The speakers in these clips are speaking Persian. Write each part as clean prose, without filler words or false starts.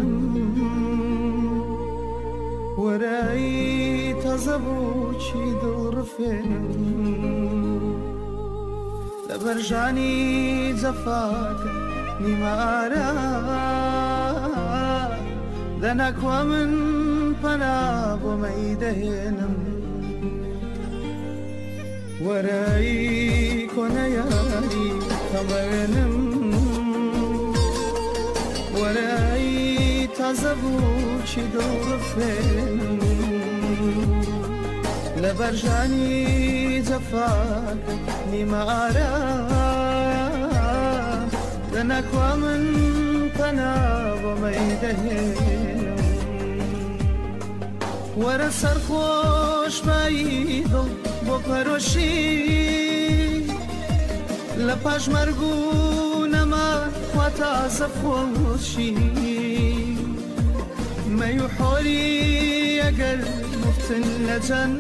وەرایی تازە بووکی دڵڕفێنم لە بەرژانی جەفاکە نیمارە دەناکوا من پەنا بۆ مەیدەهێنم وەرایی کۆنە یاری تەمەێنم وەرایی تازە بووکی دڵڕفێنم لە بەرژانی جەفاکە نیمارە دەناکوا من پەنا بۆ مەیدەهێنم وەرە سەرخۆش بایی دڵ بۆ پەرۆشی لە پاش مەرگ و نەما خوا تازە خۆشی مەی و حۆری ئەگەر مفتن لە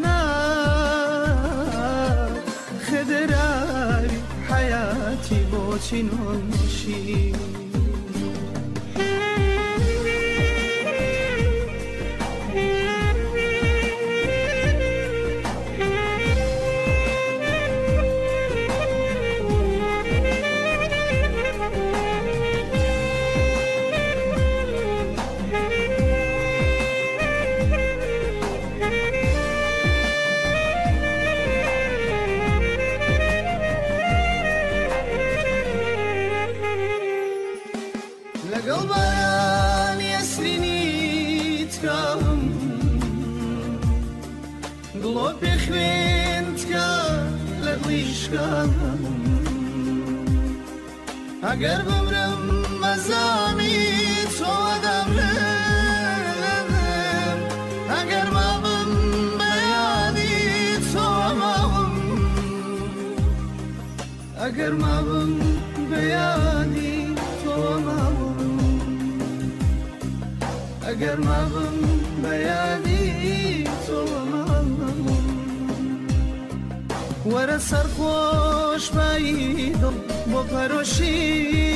جەنات خدراری حەیاتی بۆچی نۆشی لەگەڵ بارانی ئەسرینی تکاوم گڵۆ پێخوێن تکا لە دڵیشکام ئەگەر بمرم مەزانی تۆ دەمرم ئەگەر ماوم بەیانی تۆ ماوم ئەگەر ماوم بەیانی تۆ ماوم ئەگەر ماوم بەیانی تۆ ماوم وەرە سەرخۆش بایی دڵ بۆ پەرۆشی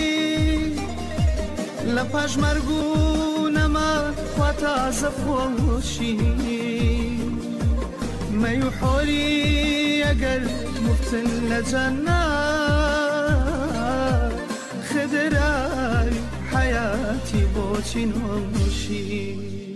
لە پاش مەرگ و نەما خوا تازە خۆشی مەی و حۆری ئەگەر مفتن لە جەنات خدراری حەیاتی بۆچی نۆشی